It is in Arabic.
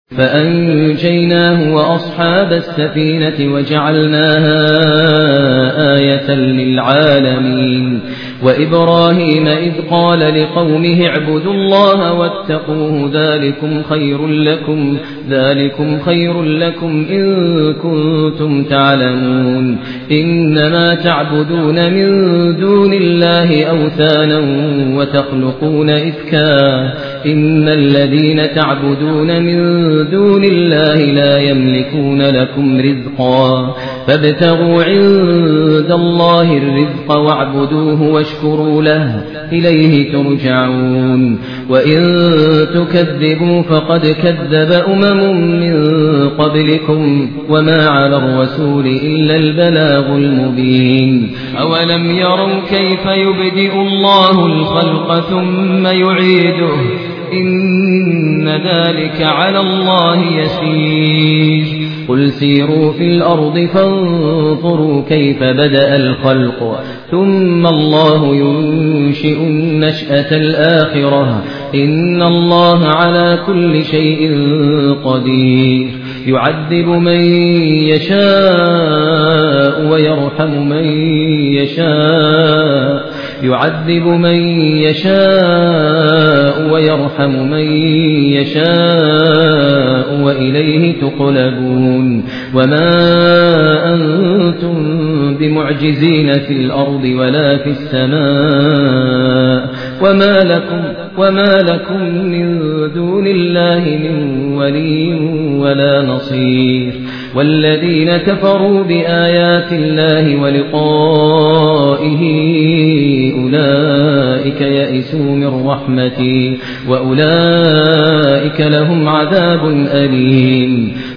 فأنجيناه وأصحاب السفينة وجعلناها آية للعالمين. وإبراهيم إذ قال لقومه اعبدوا الله واتقوه ذلكم خير لكم إن كنتم تعلمون. إنما تعبدون من دون الله أوثانا وتخلقون إفكا إن الذين تعبدون من دون الله لا يملكون لكم رزقا فابتغوا عند الله الرزق واعبدوه واشكروا له إليه ترجعون. وإن تكذبوا فقد كذب من قبلكم وما على الرسول إلا البلاغ المبين. أولم يروا كيف يبدئ الله الخلق ثم يعيده إن ذلك على الله يسير. قل سيروا في الأرض فانظروا كيف بدأ الخلق ثم الله ينشئ النشأة الآخرة إن الله على كل شيء قدير. يعذب من يشاء ويرحم من يشاء وإليه تقلبون. وما أنتم بمعجزين في الأرض ولا في السماء وما لكم من دون الله من ولي ولا نصير. والذين كفروا بآيات الله ولقائه أولئك يئسوا من رحمتي وأولئك لهم عذاب أليم.